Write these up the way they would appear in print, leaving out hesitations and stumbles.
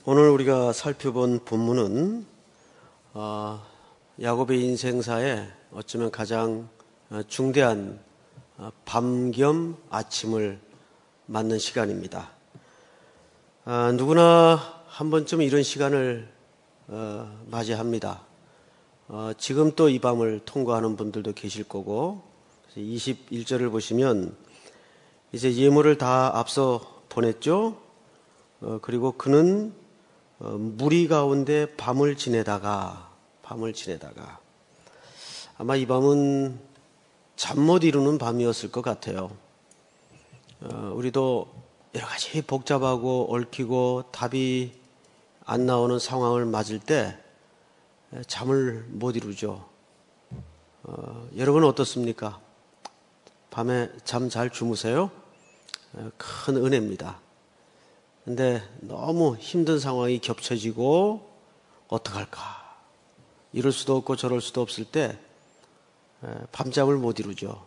오늘 우리가 살펴본 본문은 야곱의 인생사에 어쩌면 가장 중대한 밤 겸 아침을 맞는 시간입니다. 누구나 한 번쯤 이런 시간을 맞이합니다. 지금 또 이 밤을 통과하는 분들도 계실 거고, 21절을 보시면 이제 예물을 다 앞서 보냈죠. 그리고 그는 무리 가운데 밤을 지내다가 아마 이 밤은 잠 못 이루는 밤이었을 것 같아요. 우리도 여러 가지 복잡하고 얽히고 답이 안 나오는 상황을 맞을 때 잠을 못 이루죠. 여러분 어떻습니까? 밤에 잠 잘 주무세요? 큰 은혜입니다. 근데 너무 힘든 상황이 겹쳐지고 어떡할까? 이럴 수도 없고 저럴 수도 없을 때 밤잠을 못 이루죠.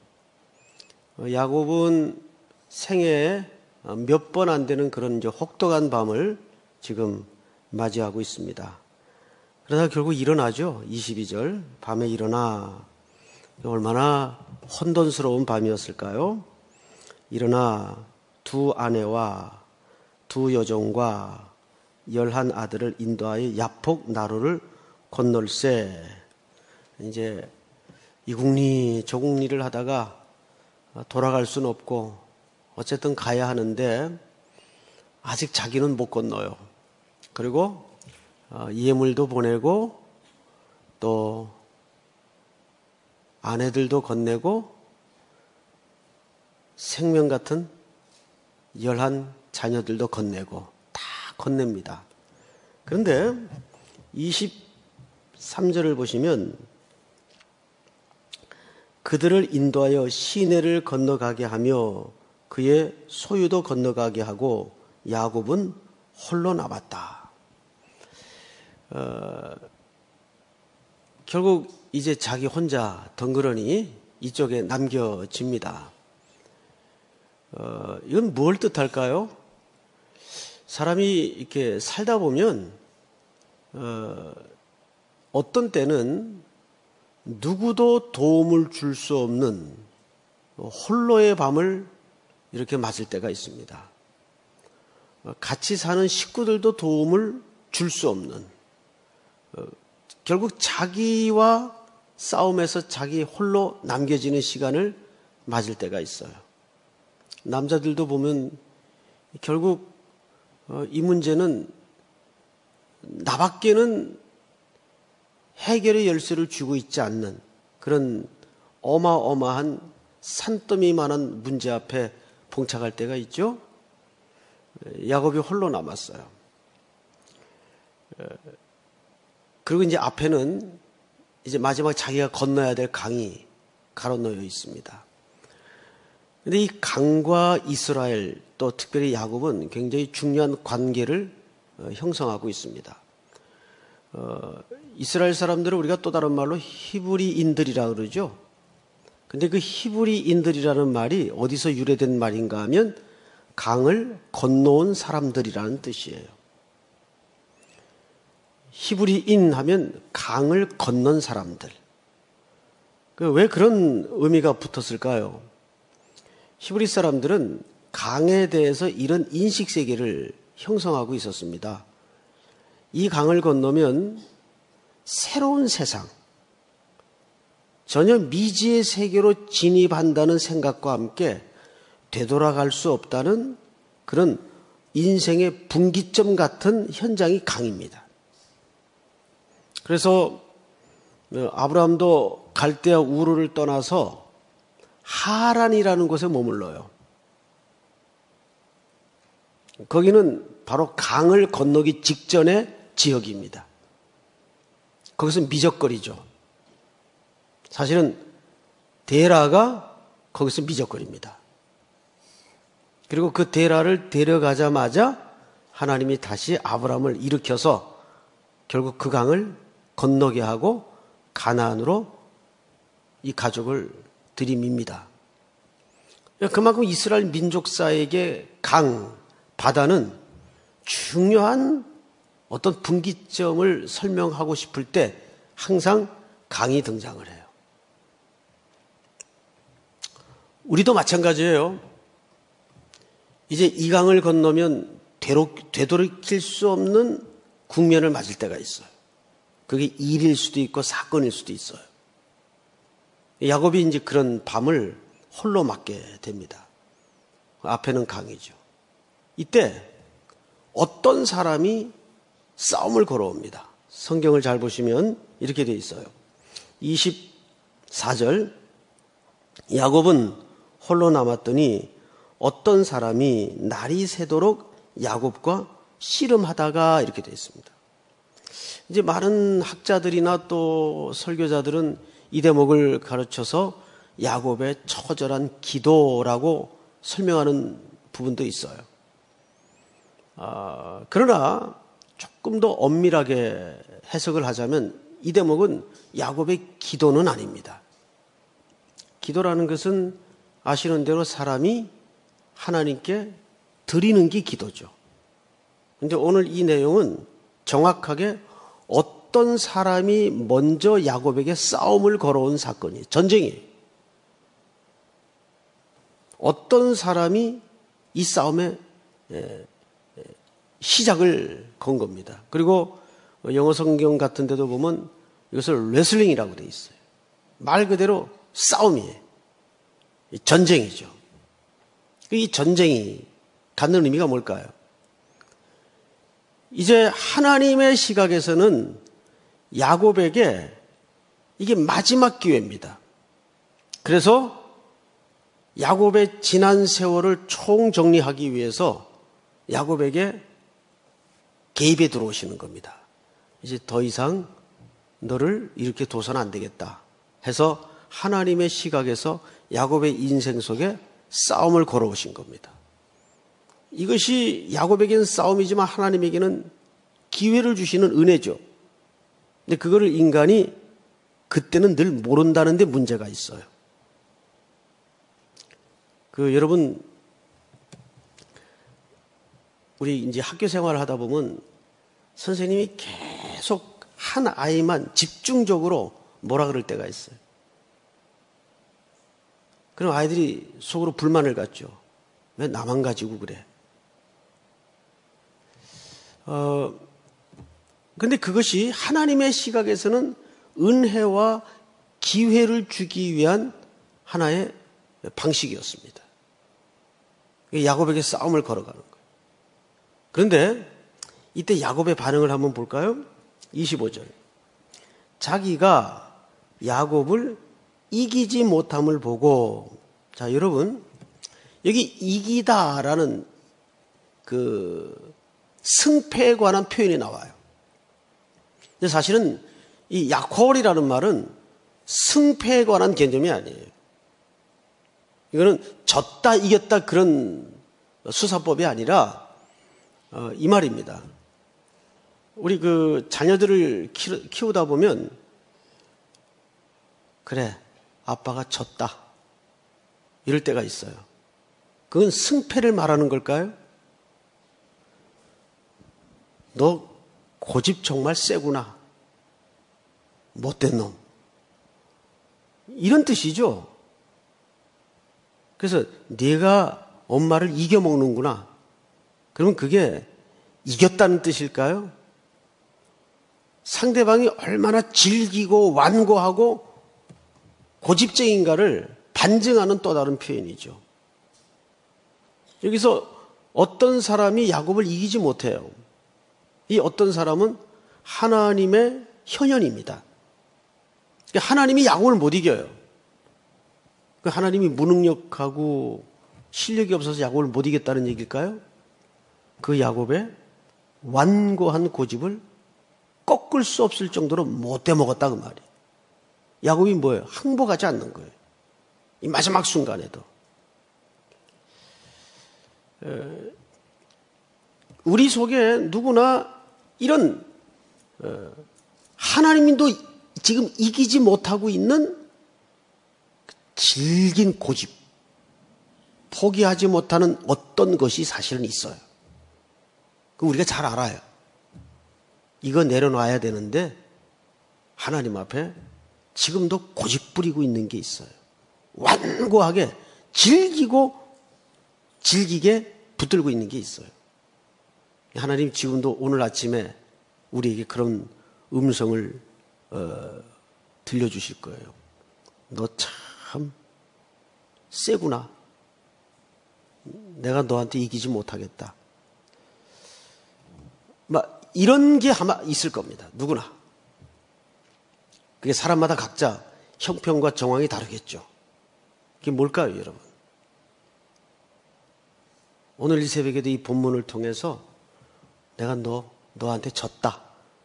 야곱은 생애에 몇 번 안 되는 그런 혹독한 밤을 지금 맞이하고 있습니다. 그러다 결국 일어나죠. 22절 밤에 일어나. 얼마나 혼돈스러운 밤이었을까요? 일어나 두 아내와 두 여종과 11 아들을 인도하여 야폭 나루를 건널세. 이제 이국리 저국리를 하다가 돌아갈 수는 없고 어쨌든 가야 하는데 아직 자기는 못 건너요. 그리고 예물도 보내고 또 아내들도 건네고 생명 같은 11 자녀들도 건네고 다 건넵니다. 그런데 23절을 보시면 그들을 인도하여 시내를 건너가게 하며 그의 소유도 건너가게 하고 야곱은 홀로 남았다. 결국 이제 자기 혼자 덩그러니 이쪽에 남겨집니다. 이건 뭘 뜻할까요? 사람이 이렇게 살다 보면 어떤 때는 누구도 도움을 줄 수 없는 홀로의 밤을 이렇게 맞을 때가 있습니다. 같이 사는 식구들도 도움을 줄 수 없는, 결국 자기와 싸움에서 자기 홀로 남겨지는 시간을 맞을 때가 있어요. 남자들도 보면 결국 이 문제는 나밖에는 해결의 열쇠를 쥐고 있지 않는 그런 어마어마한 산더미만한 문제 앞에 봉착할 때가 있죠. 야곱이 홀로 남았어요. 그리고 이제 앞에는 이제 마지막 자기가 건너야 될 강이 가로놓여 있습니다. 근데 이 강과 이스라엘 또 특별히 야곱은 굉장히 중요한 관계를 형성하고 있습니다. 이스라엘 사람들은 우리가 또 다른 말로 히브리인들이라 그러죠. 근데 그 히브리인들이라는 말이 어디서 유래된 말인가 하면 강을 건너온 사람들이라는 뜻이에요. 히브리인 하면 강을 건넌 사람들. 왜 그런 의미가 붙었을까요? 히브리 사람들은 강에 대해서 이런 인식세계를 형성하고 있었습니다. 이 강을 건너면 새로운 세상, 전혀 미지의 세계로 진입한다는 생각과 함께 되돌아갈 수 없다는 그런 인생의 분기점 같은 현장이 강입니다. 그래서 아브라함도 갈대아 우르를 떠나서 하란이라는 곳에 머물러요. 거기는 바로 강을 건너기 직전의 지역입니다. 거기서 미적거리죠. 사실은 데라가 거기서 미적거립니다. 그리고 그 데라를 데려가자마자 하나님이 다시 아브라함을 일으켜서 결국 그 강을 건너게 하고 가나안으로 이 가족을 들이밉니다. 그만큼 이스라엘 민족사에게 강, 바다는 중요한 어떤 분기점을 설명하고 싶을 때 항상 강이 등장을 해요. 우리도 마찬가지예요. 이제 이 강을 건너면 되돌이킬 수 없는 국면을 맞을 때가 있어요. 그게 일일 수도 있고 사건일 수도 있어요. 야곱이 이제 그런 밤을 홀로 맞게 됩니다. 앞에는 강이죠. 이때 어떤 사람이 싸움을 걸어옵니다. 성경을 잘 보시면 이렇게 되어 있어요. 24절 야곱은 홀로 남았더니 어떤 사람이 날이 새도록 야곱과 씨름하다가 이렇게 되어 있습니다. 이제 많은 학자들이나 또 설교자들은 이 대목을 가르쳐서 야곱의 처절한 기도라고 설명하는 부분도 있어요. 그러나 조금 더 엄밀하게 해석을 하자면 이 대목은 야곱의 기도는 아닙니다. 기도라는 것은 아시는 대로 사람이 하나님께 드리는 게 기도죠. 그런데 오늘 이 내용은 정확하게 어떤 사람이 먼저 야곱에게 싸움을 걸어온 사건이에요. 전쟁이에요. 어떤 사람이 이 싸움의 시작을 건 겁니다. 그리고 영어 성경 같은 데도 보면 이것을 레슬링이라고 되어 있어요. 말 그대로 싸움이에요. 전쟁이죠. 이 전쟁이 갖는 의미가 뭘까요? 이제 하나님의 시각에서는 야곱에게 이게 마지막 기회입니다. 그래서 야곱의 지난 세월을 총정리하기 위해서 야곱에게 개입에 들어오시는 겁니다. 이제 더 이상 너를 이렇게 둬서는 안 되겠다 해서 하나님의 시각에서 야곱의 인생 속에 싸움을 걸어오신 겁니다. 이것이 야곱에게는 싸움이지만 하나님에게는 기회를 주시는 은혜죠. 근데 그거를 인간이 그때는 늘 모른다는 데 문제가 있어요. 여러분, 우리 이제 학교 생활을 하다 보면 선생님이 계속 한 아이만 집중적으로 뭐라 그럴 때가 있어요. 그럼 아이들이 속으로 불만을 갖죠. 왜 나만 가지고 그래? 근데 그것이 하나님의 시각에서는 은혜와 기회를 주기 위한 하나의 방식이었습니다. 야곱에게 싸움을 걸어가는 거예요. 그런데 이때 야곱의 반응을 한번 볼까요? 25절. 자기가 야곱을 이기지 못함을 보고, 자, 여러분, 여기 이기다라는 승패에 관한 표현이 나와요. 근데 사실은 이 야콜이라는 말은 승패에 관한 개념이 아니에요. 이거는 졌다, 이겼다 그런 수사법이 아니라, 이 말입니다. 우리 자녀들을 키우다 보면, 그래, 아빠가 졌다. 이럴 때가 있어요. 그건 승패를 말하는 걸까요? 너 고집 정말 세구나. 못된 놈. 이런 뜻이죠. 그래서 네가 엄마를 이겨먹는구나. 그러면 그게 이겼다는 뜻일까요? 상대방이 얼마나 질기고 완고하고 고집쟁인가를 반증하는 또 다른 표현이죠. 여기서 어떤 사람이 야곱을 이기지 못해요. 이 어떤 사람은 하나님의 현현입니다. 하나님이 야곱을 못 이겨요. 하나님이 무능력하고 실력이 없어서 야곱을 못 이겼다는 얘기일까요? 그 야곱의 완고한 고집을 꺾을 수 없을 정도로 못돼 먹었다 그 말이에요. 야곱이 뭐예요? 항복하지 않는 거예요. 이 마지막 순간에도. 우리 속에 누구나 이런 하나님도 지금 이기지 못하고 있는 질긴 고집, 포기하지 못하는 어떤 것이 사실은 있어요. 우리가 잘 알아요. 이거 내려놔야 되는데 하나님 앞에 지금도 고집부리고 있는 게 있어요. 완고하게 질기게 붙들고 있는 게 있어요. 하나님 지금도 오늘 아침에 우리에게 그런 음성을 들려주실 거예요. 너 참 세구나. 내가 너한테 이기지 못하겠다. 막 이런 게 아마 있을 겁니다. 누구나. 그게 사람마다 각자 형편과 정황이 다르겠죠. 그게 뭘까요, 여러분? 오늘 이 새벽에도 이 본문을 통해서 내가 너한테 졌다.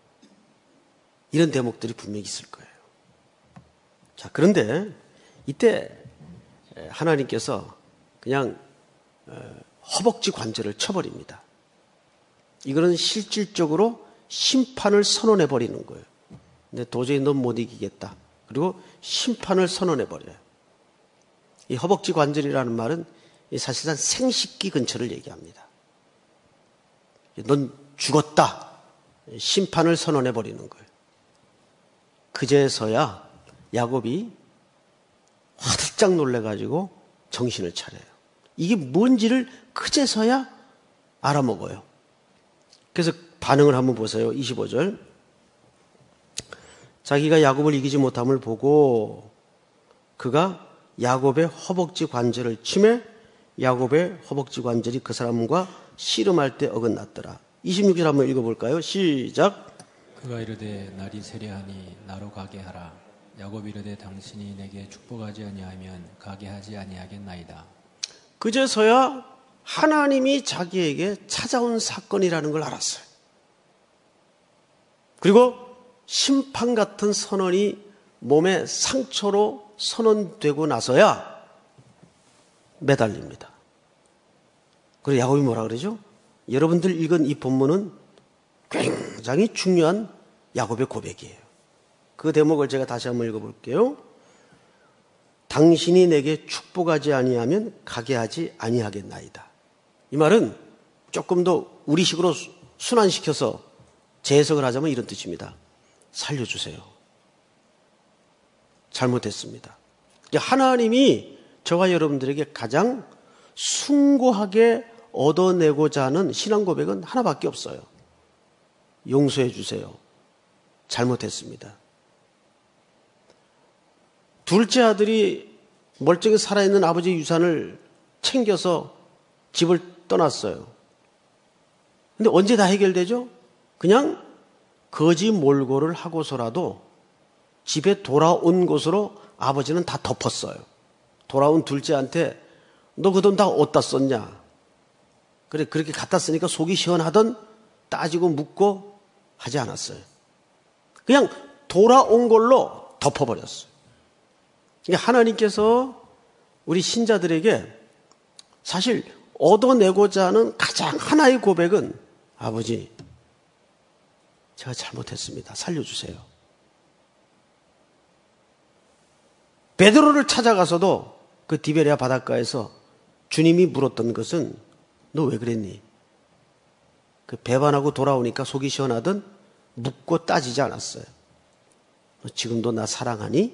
이런 대목들이 분명히 있을 거예요. 자, 그런데 이때 하나님께서 그냥 허벅지 관절을 쳐버립니다. 이거는 실질적으로 심판을 선언해 버리는 거예요. 근데 도저히 넌 못 이기겠다. 그리고 심판을 선언해 버려요. 이 허벅지 관절이라는 말은 사실상 생식기 근처를 얘기합니다. 넌 죽었다. 심판을 선언해 버리는 거예요. 그제서야 야곱이 화들짝 놀래가지고 정신을 차려요. 이게 뭔지를 그제서야 알아먹어요. 그래서 반응을 한번 보세요. 25절. 자기가 야곱을 이기지 못함을 보고 그가 야곱의 허벅지 관절을 치매 야곱의 허벅지 관절이 그 사람과 씨름할 때 어긋났더라. 26절 한번 읽어볼까요? 시작. 그가 이르되 날이 세려하니 나로 가게 하라. 야곱이 이르되 당신이 내게 축복하지 아니하면 가게 하지 아니하겠나이다. 그제서야 하나님이 자기에게 찾아온 사건이라는 걸 알았어요. 그리고 심판 같은 선언이 몸의 상처로 선언되고 나서야 매달립니다. 그리고 야곱이 뭐라 그러죠? 여러분들 읽은 이 본문은 굉장히 중요한 야곱의 고백이에요. 그 대목을 제가 다시 한번 읽어볼게요. 당신이 내게 축복하지 아니하면 가게 하지 아니하겠나이다. 이 말은 조금 더 우리식으로 순환시켜서 재해석을 하자면 이런 뜻입니다. 살려주세요. 잘못했습니다. 하나님이 저와 여러분들에게 가장 숭고하게 얻어내고자 하는 신앙 고백은 하나밖에 없어요. 용서해 주세요. 잘못했습니다. 둘째 아들이 멀쩡히 살아있는 아버지 유산을 챙겨서 집을 떠났어요. 근데 언제 다 해결되죠? 그냥 거지 몰골을 하고서라도 집에 돌아온 것으로 아버지는 다 덮었어요. 돌아온 둘째한테 너 그 돈 다 어디다 썼냐? 그래, 그렇게 갖다 쓰니까 속이 시원하던 따지고 묻고 하지 않았어요. 그냥 돌아온 걸로 덮어버렸어요. 하나님께서 우리 신자들에게 사실 얻어내고자 하는 가장 하나의 고백은 아버지, 제가 잘못했습니다. 살려주세요. 베드로를 찾아가서도 그 디베랴 바닷가에서 주님이 물었던 것은 너 왜 그랬니? 그 배반하고 돌아오니까 속이 시원하던 묻고 따지지 않았어요. 너 지금도 나 사랑하니?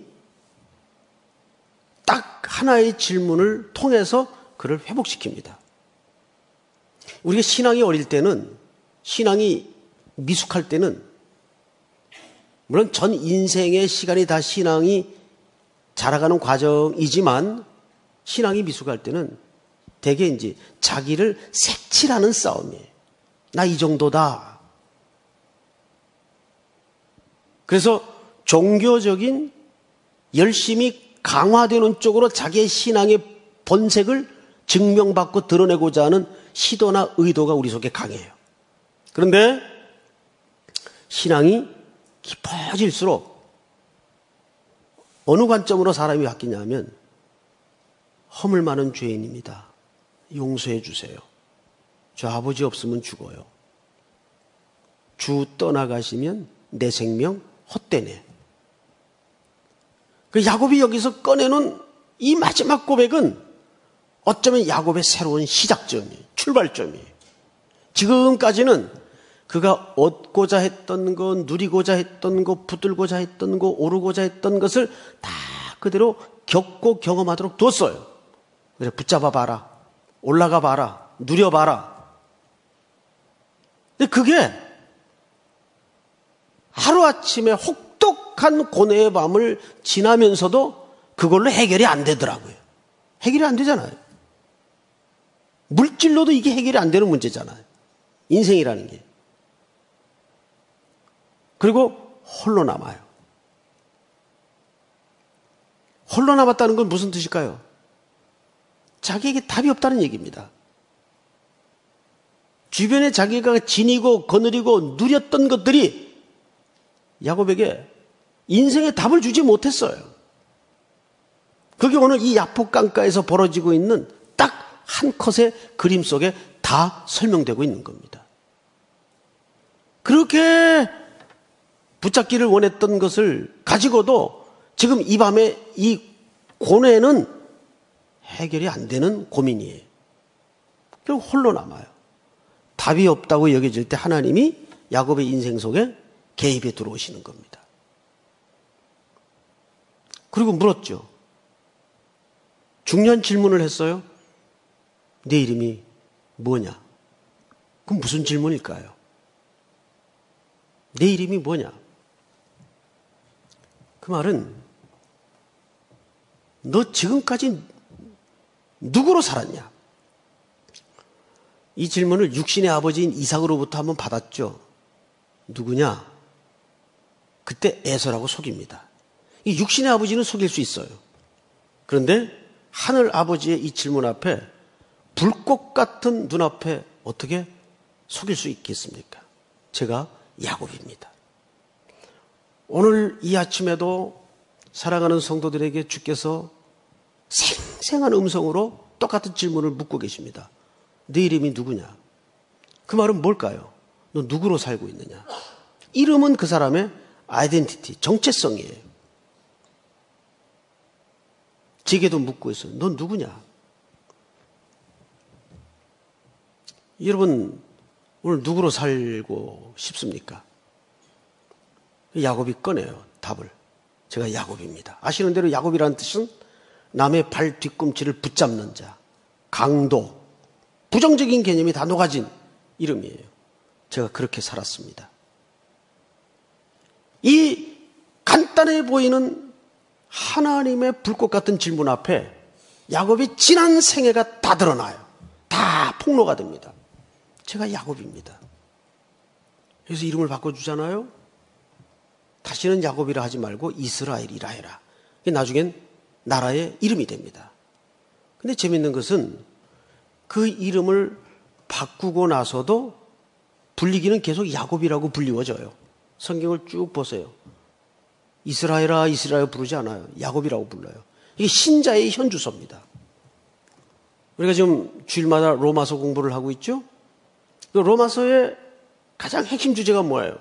딱 하나의 질문을 통해서 그를 회복시킵니다. 우리가 신앙이 어릴 때는, 신앙이 미숙할 때는, 물론 전 인생의 시간이 다 신앙이 자라가는 과정이지만, 신앙이 미숙할 때는 대개 이제 자기를 색칠하는 싸움이에요. 나 이 정도다. 그래서 종교적인 열심히 강화되는 쪽으로 자기의 신앙의 본색을 증명받고 드러내고자 하는 시도나 의도가 우리 속에 강해요. 그런데 신앙이 깊어질수록 어느 관점으로 사람이 바뀌냐면 허물 많은 죄인입니다. 용서해 주세요. 저 아버지 없으면 죽어요. 주 떠나가시면 내 생명 헛되네. 그 야곱이 여기서 꺼내는 이 마지막 고백은 어쩌면 야곱의 새로운 시작점이에요. 출발점이에요. 지금까지는 그가 얻고자 했던 거, 누리고자 했던 거, 붙들고자 했던 거, 오르고자 했던 것을 다 그대로 겪고 경험하도록 뒀어요. 그래, 붙잡아 봐라. 올라가 봐라. 누려 봐라. 근데 그게 하루아침에 혹독한 고뇌의 밤을 지나면서도 그걸로 해결이 안 되더라고요. 해결이 안 되잖아요. 물질로도 이게 해결이 안 되는 문제잖아요. 인생이라는 게. 그리고 홀로 남아요. 홀로 남았다는 건 무슨 뜻일까요? 자기에게 답이 없다는 얘기입니다. 주변에 자기가 지니고 거느리고 누렸던 것들이 야곱에게 인생의 답을 주지 못했어요. 그게 오늘 이 야복 강가에서 벌어지고 있는 딱 한 컷의 그림 속에 다 설명되고 있는 겁니다. 그렇게 붙잡기를 원했던 것을 가지고도 지금 이 밤에 이 고뇌는 해결이 안 되는 고민이에요. 결국 홀로 남아요. 답이 없다고 여겨질 때 하나님이 야곱의 인생 속에 개입해 들어오시는 겁니다. 그리고 물었죠. 중요한 질문을 했어요. 내 이름이 뭐냐? 그럼 무슨 질문일까요? 내 이름이 뭐냐? 그 말은 너 지금까지 누구로 살았냐? 이 질문을 육신의 아버지인 이삭으로부터 한번 받았죠. 누구냐? 그때 에서라고 속입니다. 이 육신의 아버지는 속일 수 있어요. 그런데 하늘 아버지의 이 질문 앞에 불꽃 같은 눈앞에 어떻게 속일 수 있겠습니까? 제가 야곱입니다. 오늘 이 아침에도 사랑하는 성도들에게 주께서 생생한 음성으로 똑같은 질문을 묻고 계십니다. 네 이름이 누구냐? 그 말은 뭘까요? 너 누구로 살고 있느냐? 이름은 그 사람의 아이덴티티, 정체성이에요. 제게도 묻고 있어요. 넌 누구냐? 여러분, 오늘 누구로 살고 싶습니까? 야곱이 꺼내요, 답을. 제가 야곱입니다. 아시는 대로 야곱이라는 뜻은 남의 발 뒤꿈치를 붙잡는 자, 강도, 부정적인 개념이 다 녹아진 이름이에요. 제가 그렇게 살았습니다. 이 간단해 보이는 하나님의 불꽃 같은 질문 앞에 야곱의 지난 생애가 다 드러나요. 다 폭로가 됩니다. 제가 야곱입니다. 그래서 이름을 바꿔주잖아요. 다시는 야곱이라 하지 말고 이스라엘이라 해라. 나중엔 나라의 이름이 됩니다. 근데 재밌는 것은 그 이름을 바꾸고 나서도 불리기는 계속 야곱이라고 불리워져요. 성경을 쭉 보세요. 이스라엘아 이스라엘 부르지 않아요. 야곱이라고 불러요. 이게 신자의 현주소입니다. 우리가 지금 주일마다 로마서 공부를 하고 있죠. 그 로마서의 가장 핵심 주제가 뭐예요?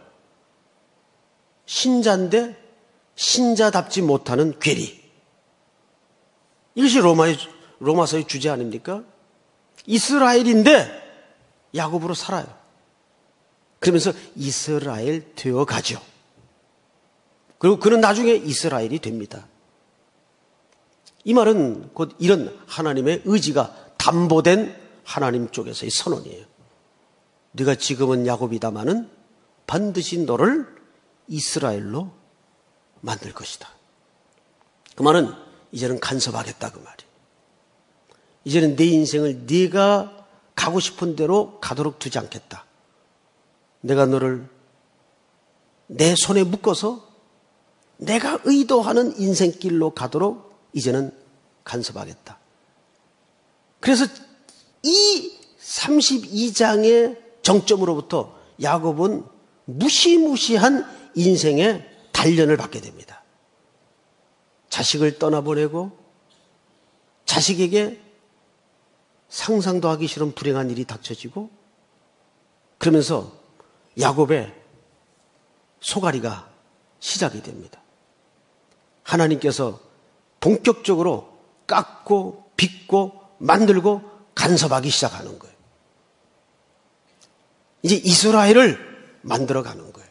신자인데 신자답지 못하는 괴리. 이것이 로마서의 주제 아닙니까? 이스라엘인데 야곱으로 살아요. 그러면서 이스라엘 되어가죠. 그리고 그는 나중에 이스라엘이 됩니다. 이 말은 곧 이런 하나님의 의지가 담보된 하나님 쪽에서의 선언이에요. 네가 지금은 야곱이다마는 반드시 너를 이스라엘로 만들 것이다. 그 말은 이제는 간섭하겠다 그 말이에요. 이제는 내 인생을 네가 가고 싶은 대로 가도록 두지 않겠다. 내가 너를 내 손에 묶어서 내가 의도하는 인생길로 가도록 이제는 간섭하겠다. 그래서 이 32장의 정점으로부터 야곱은 무시무시한 인생의 단련을 받게 됩니다. 자식을 떠나보내고 자식에게 상상도 하기 싫은 불행한 일이 닥쳐지고 그러면서 야곱의 소가리가 시작이 됩니다. 하나님께서 본격적으로 깎고 빚고 만들고 간섭하기 시작하는 거예요. 이제 이스라엘을 만들어가는 거예요.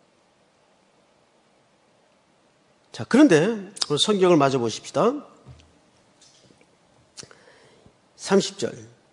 자, 그런데 오늘 성경을 마저 보십시다. 30절.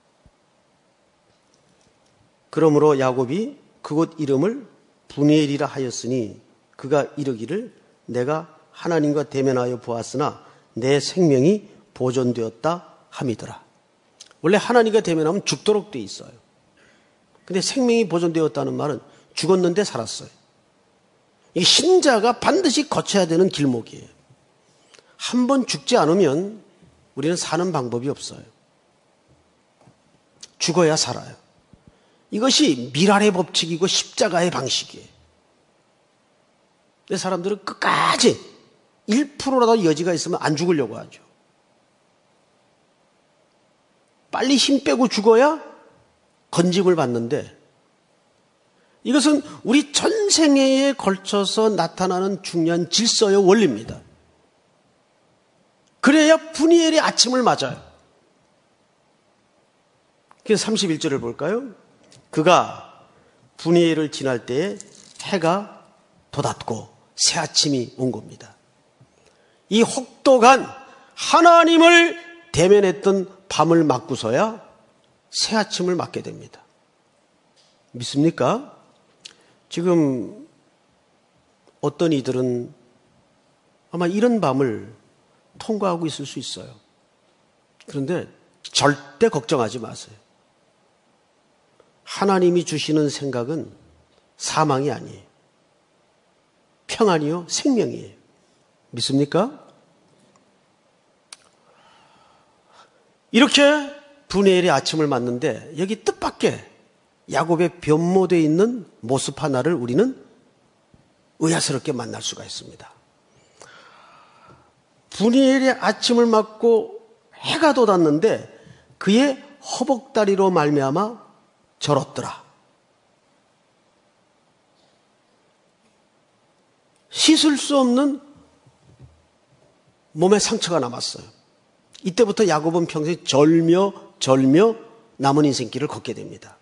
그러므로 야곱이 그곳 이름을 브니엘이라 하였으니 그가 이르기를 내가 하나님과 대면하여 보았으나 내 생명이 보존되었다 함이더라. 원래 하나님과 대면하면 죽도록 돼 있어요. 근데 생명이 보존되었다는 말은 죽었는데 살았어요. 이 신자가 반드시 거쳐야 되는 길목이에요. 한 번 죽지 않으면 우리는 사는 방법이 없어요. 죽어야 살아요. 이것이 미랄의 법칙이고 십자가의 방식이에요. 근데 사람들은 끝까지 1%라도 여지가 있으면 안 죽으려고 하죠. 빨리 힘 빼고 죽어야 건짐을 받는데 이것은 우리 전생애에 걸쳐서 나타나는 중요한 질서의 원리입니다. 그래야 브니엘의 아침을 맞아요. 그래서 31절을 볼까요? 그가 브니엘을 지날 때에 해가 돋았고 새 아침이 온 겁니다. 이 혹독한 하나님을 대면했던 밤을 맞고서야 새 아침을 맞게 됩니다. 믿습니까? 지금 어떤 이들은 아마 이런 밤을 통과하고 있을 수 있어요. 그런데 절대 걱정하지 마세요. 하나님이 주시는 생각은 사망이 아니에요. 평안이요, 생명이에요. 믿습니까? 이렇게 브니엘의 아침을 맞는데 여기 뜻밖의 야곱의 변모되어 있는 모습 하나를 우리는 의아스럽게 만날 수가 있습니다. 브니엘의 아침을 맞고 해가 돋았는데 그의 허벅다리로 말미암아 절었더라. 씻을 수 없는 몸에 상처가 남았어요. 이때부터 야곱은 평생 절며 남은 인생길을 걷게 됩니다.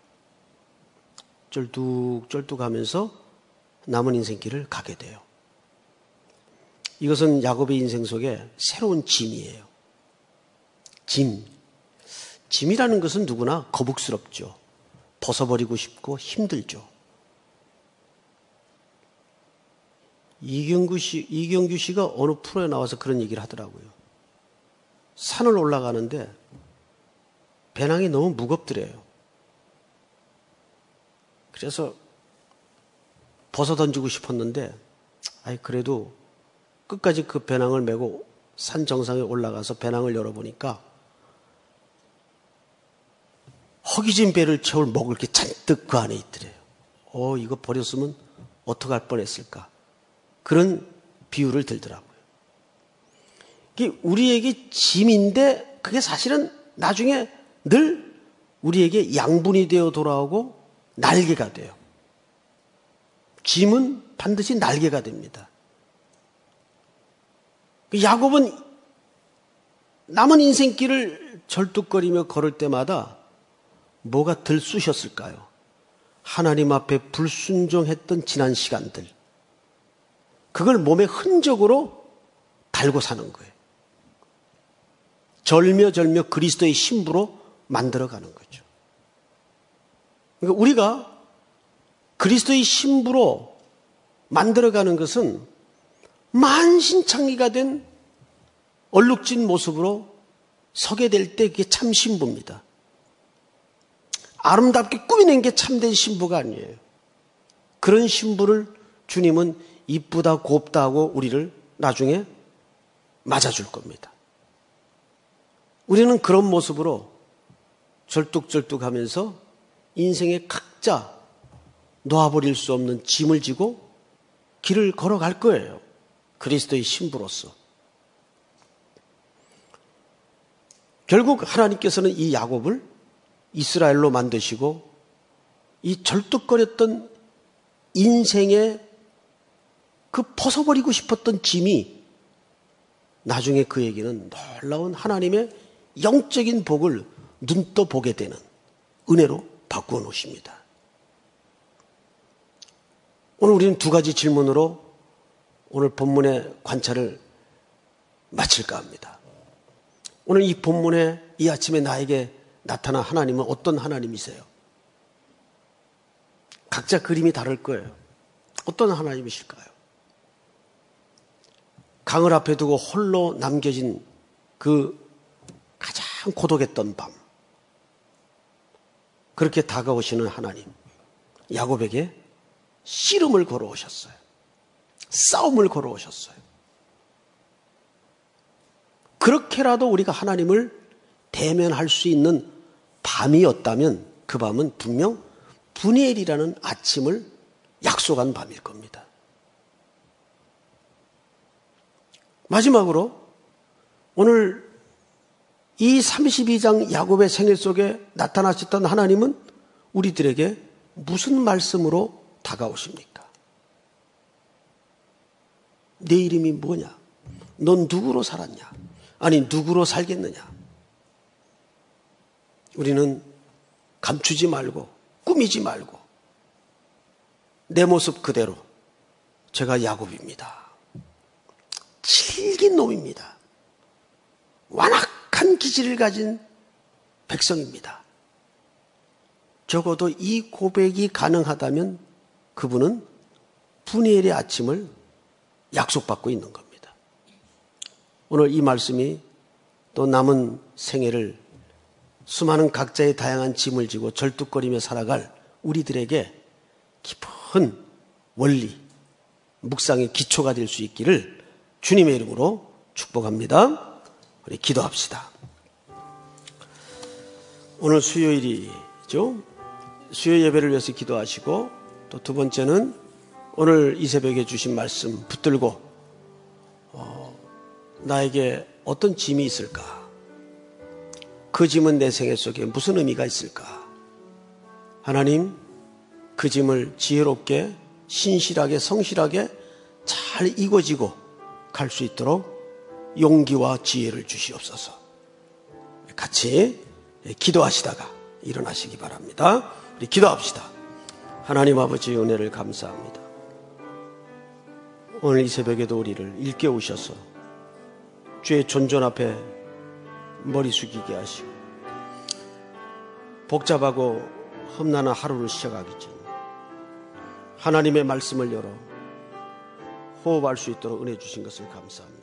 쩔뚝쩔뚝 하면서 남은 인생길을 가게 돼요. 이것은 야곱의 인생 속에 새로운 짐이에요. 짐이라는 것은 누구나 거북스럽죠. 벗어버리고 싶고 힘들죠. 이경규 씨가 어느 프로에 나와서 그런 얘기를 하더라고요. 산을 올라가는데 배낭이 너무 무겁더래요. 그래서 벗어 던지고 싶었는데 그래도 끝까지 그 배낭을 메고 산 정상에 올라가서 배낭을 열어보니까 허기진 배를 채울 먹을 게 잔뜩 그 안에 있더래요. 이거 버렸으면 어떡할 뻔했을까. 그런 비유를 들더라고요. 이게 우리에게 짐인데 그게 사실은 나중에 늘 우리에게 양분이 되어 돌아오고 날개가 돼요. 짐은 반드시 날개가 됩니다. 야곱은 남은 인생길을 절뚝거리며 걸을 때마다 뭐가 들쑤셨을까요? 하나님 앞에 불순종했던 지난 시간들. 그걸 몸의 흔적으로 달고 사는 거예요. 절며 그리스도의 신부로 만들어가는 거죠. 그러니까 우리가 그리스도의 신부로 만들어가는 것은 만신창이가 된 얼룩진 모습으로 서게 될 때 그게 참 신부입니다. 아름답게 꾸며낸 게 참된 신부가 아니에요. 그런 신부를 주님은 이쁘다 곱다 하고 우리를 나중에 맞아줄 겁니다. 우리는 그런 모습으로 절뚝절뚝하면서 인생의 각자 놓아버릴 수 없는 짐을 지고 길을 걸어갈 거예요. 그리스도의 신부로서. 결국 하나님께서는 이 야곱을 이스라엘로 만드시고 이 절뚝거렸던 인생의 그 벗어버리고 싶었던 짐이 나중에 그에게는 놀라운 하나님의 영적인 복을 눈떠 보게 되는 은혜로 바꾸어 놓으십니다. 오늘 우리는 두 가지 질문으로 오늘 본문의 관찰을 마칠까 합니다. 오늘 이 본문에 이 아침에 나에게 나타난 하나님은 어떤 하나님이세요? 각자 그림이 다를 거예요. 어떤 하나님이실까요? 강을 앞에 두고 홀로 남겨진 그 가장 고독했던 밤, 그렇게 다가오시는 하나님, 야곱에게 씨름을 걸어오셨어요. 싸움을 걸어오셨어요. 그렇게라도 우리가 하나님을 대면할 수 있는 밤이었다면 그 밤은 분명 분이엘이라는 아침을 약속한 밤일 겁니다. 마지막으로 오늘 이 32장 야곱의 생일 속에 나타나셨던 하나님은 우리들에게 무슨 말씀으로 다가오십니까? 내 이름이 뭐냐? 넌 누구로 살았냐? 아니 누구로 살겠느냐? 우리는 감추지 말고 꾸미지 말고 내 모습 그대로 제가 야곱입니다. 질긴 놈입니다. 완악한 기질을 가진 백성입니다. 적어도 이 고백이 가능하다면 그분은 분이엘의 아침을 약속받고 있는 겁니다. 오늘 이 말씀이 또 남은 생애를 수많은 각자의 다양한 짐을 지고 절뚝거리며 살아갈 우리들에게 깊은 원리, 묵상의 기초가 될 수 있기를 주님의 이름으로 축복합니다. 우리 기도합시다. 오늘 수요일이죠. 수요 예배를 위해서 기도하시고 또 두 번째는 오늘 이 새벽에 주신 말씀 붙들고 나에게 어떤 짐이 있을까? 그 짐은 내 생애 속에 무슨 의미가 있을까? 하나님, 그 짐을 지혜롭게 신실하게 성실하게 잘 이궈지고 갈 수 있도록 용기와 지혜를 주시옵소서. 같이 기도하시다가 일어나시기 바랍니다. 우리 기도합시다. 하나님 아버지의 은혜를 감사합니다. 오늘 이 새벽에도 우리를 일깨우셔서 주의 존전 앞에 머리 숙이게 하시고 복잡하고 험난한 하루를 시작하기 전 하나님의 말씀을 열어 호흡할 수 있도록 은혜 주신 것을 감사합니다.